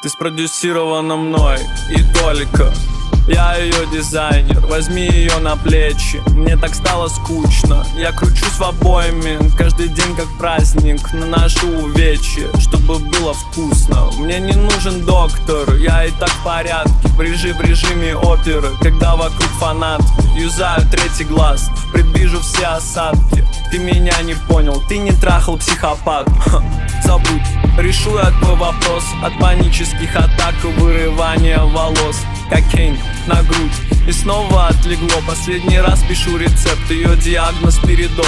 Ты спродюсирована мной и только я ее дизайнер, возьми ее на плечи. Мне так стало скучно, я кручусь в обойме. Каждый день как праздник, наношу увечья, чтобы было вкусно. Мне не нужен доктор, я и так в порядке. В режиме оперы, когда вокруг фанат. Юзаю третий глаз, предвижу все осадки. Ты меня не понял, ты не трахал психопат. Забудь, решу я твой вопрос. От панических атак и вырывания волос. Кокейн на грудь и снова отлегло. Последний раз пишу рецепт, ее диагноз передоз.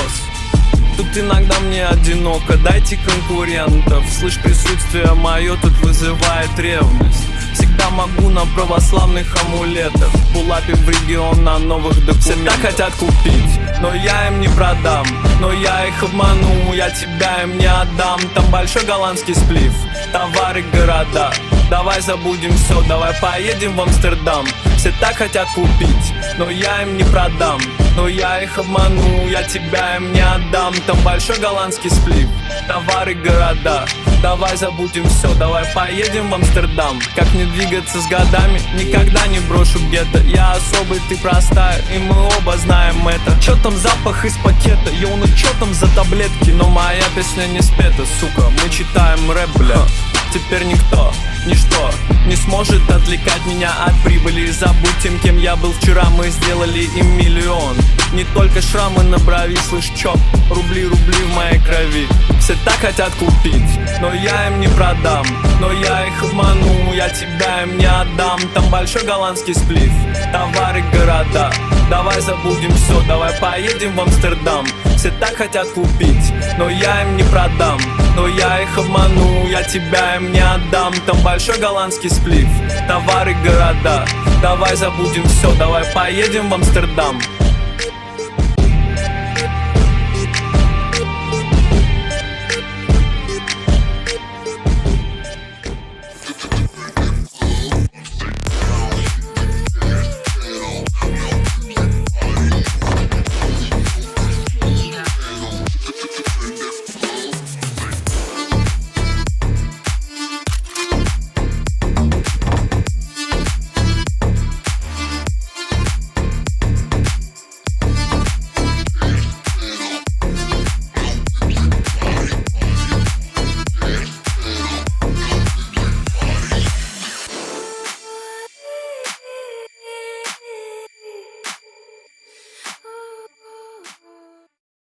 Тут иногда мне одиноко, дайте конкурентов. Слышь, присутствие мое тут вызывает ревность. Всегда могу на православных амулетах. Пулапе в регион на новых документах. Все так хотят купить, но я им не продам. Но я их обману, я тебя им не отдам. Там большой голландский сплив, товары, города. Давай забудем все, давай поедем в Амстердам. Все так хотят купить, но я им не продам. Но я их обману, я тебя им не отдам. Там большой голландский сплив, товары, города. Давай забудем все, давай поедем в Амстердам. Как не двигаться с годами, никогда не брошу гетто. Я особый, ты простая, и мы оба знаем это. Чё там запах из пакета, йоу, ну чё там за таблетки? Но моя песня не спета, сука, мы читаем рэп, бля. Теперь никто, ничто не сможет отвлекать меня от прибыли. Забудь тем, кем я был вчера, мы сделали им миллион. Не только шрамы на брови, слышь, чё? Рубли в моей крови. Все так хотят купить, но я им не продам. Но я их обману, я тебя им не отдам. Там большой голландский сплив, товары, города. Давай забудем все, давай поедем в Амстердам. Все так хотят купить, но я им не продам. Но я их обману, я тебя им не отдам. Там большой голландский сплив, товары, города. Давай забудем все, давай поедем в Амстердам.